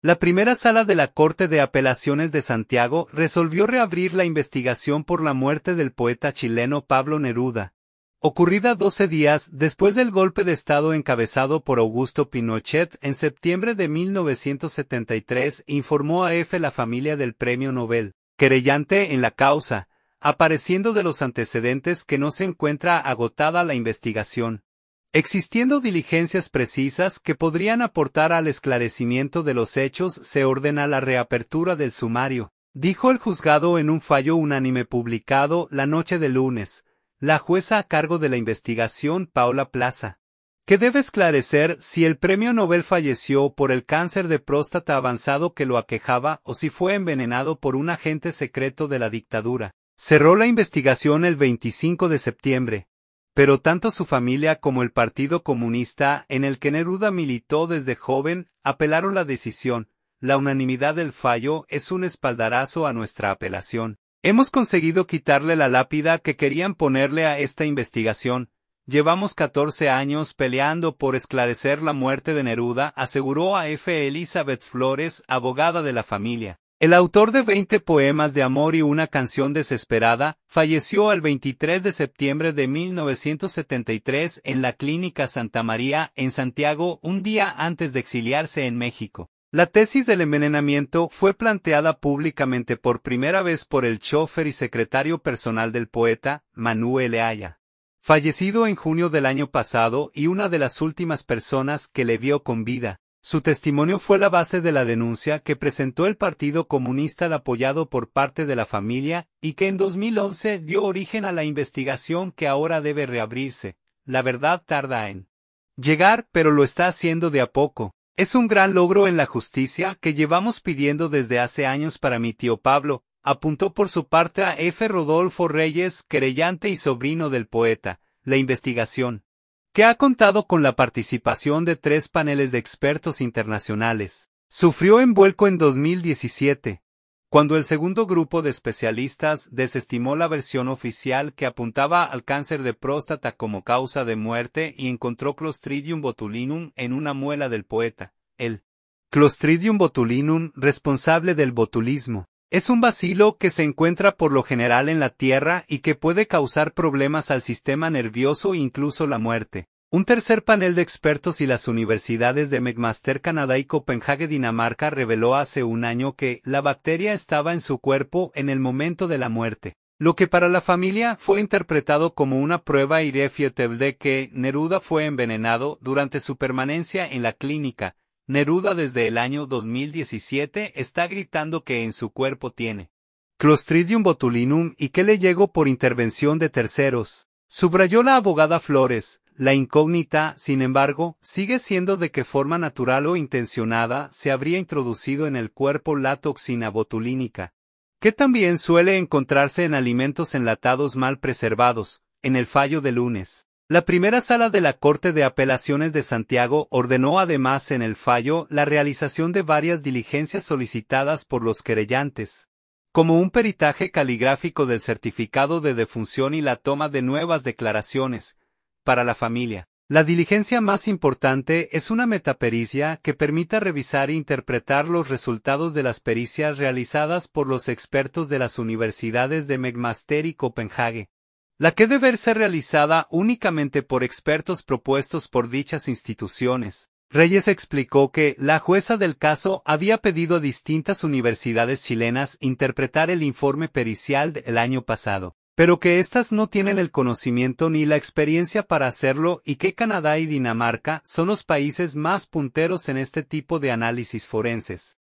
La primera sala de la Corte de Apelaciones de Santiago resolvió reabrir la investigación por la muerte del poeta chileno Pablo Neruda, ocurrida 12 días después del golpe de Estado encabezado por Augusto Pinochet en septiembre de 1973, informó a EFE la familia del Premio Nobel, querellante en la causa, apareciendo de los antecedentes que no se encuentra agotada la investigación, existiendo diligencias precisas que podrían aportar al esclarecimiento de los hechos. Se ordena la reapertura del sumario, dijo el juzgado en un fallo unánime publicado la noche del lunes. La jueza a cargo de la investigación, Paula Plaza, que debe esclarecer si el premio Nobel falleció por el cáncer de próstata avanzado que lo aquejaba o si fue envenenado por un agente secreto de la dictadura. Cerró la investigación el 25 de septiembre, pero tanto su familia como el Partido Comunista, en el que Neruda militó desde joven, apelaron la decisión. La unanimidad del fallo es un espaldarazo a nuestra apelación. Hemos conseguido quitarle la lápida que querían ponerle a esta investigación. Llevamos 14 años peleando por esclarecer la muerte de Neruda, aseguró a EFE Elizabeth Flores, abogada de la familia. El autor de 20 poemas de amor y una canción desesperada, falleció el 23 de septiembre de 1973 en la Clínica Santa María, en Santiago, un día antes de exiliarse en México. La tesis del envenenamiento fue planteada públicamente por primera vez por el chofer y secretario personal del poeta, Manuel Eaya, fallecido en junio del año pasado y una de las últimas personas que le vio con vida. Su testimonio fue la base de la denuncia que presentó el Partido Comunista apoyado por parte de la familia y que en 2011 dio origen a la investigación que ahora debe reabrirse. La verdad tarda en llegar, pero lo está haciendo de a poco. Es un gran logro en la justicia que llevamos pidiendo desde hace años para mi tío Pablo, apuntó por su parte a EFE Rodolfo Reyes, querellante y sobrino del poeta. La investigación, que ha contado con la participación de 3 paneles de expertos internacionales, sufrió un vuelco en 2017, cuando el segundo grupo de especialistas desestimó la versión oficial que apuntaba al cáncer de próstata como causa de muerte y encontró Clostridium botulinum en una muela del poeta. El Clostridium botulinum, responsable del botulismo, es un bacilo que se encuentra por lo general en la tierra y que puede causar problemas al sistema nervioso e incluso la muerte. Un tercer panel de expertos y las universidades de McMaster, Canadá y Copenhague, Dinamarca, reveló hace un año que la bacteria estaba en su cuerpo en el momento de la muerte, lo que para la familia fue interpretado como una prueba irrefutable de que Neruda fue envenenado durante su permanencia en la clínica. Neruda desde el año 2017 está gritando que en su cuerpo tiene Clostridium botulinum y que le llegó por intervención de terceros. Subrayó la abogada Flores. La incógnita, sin embargo, sigue siendo de qué forma natural o intencionada se habría introducido en el cuerpo la toxina botulínica, que también suele encontrarse en alimentos enlatados mal preservados. En el fallo de lunes, la primera sala de la Corte de Apelaciones de Santiago ordenó además en el fallo la realización de varias diligencias solicitadas por los querellantes, como un peritaje caligráfico del certificado de defunción y la toma de nuevas declaraciones. Para la familia, la diligencia más importante es una metapericia que permita revisar e interpretar los resultados de las pericias realizadas por los expertos de las universidades de McMaster y Copenhague, la que debe ser realizada únicamente por expertos propuestos por dichas instituciones. Reyes explicó que la jueza del caso había pedido a distintas universidades chilenas interpretar el informe pericial del año pasado, pero que éstas no tienen el conocimiento ni la experiencia para hacerlo y que Canadá y Dinamarca son los países más punteros en este tipo de análisis forenses.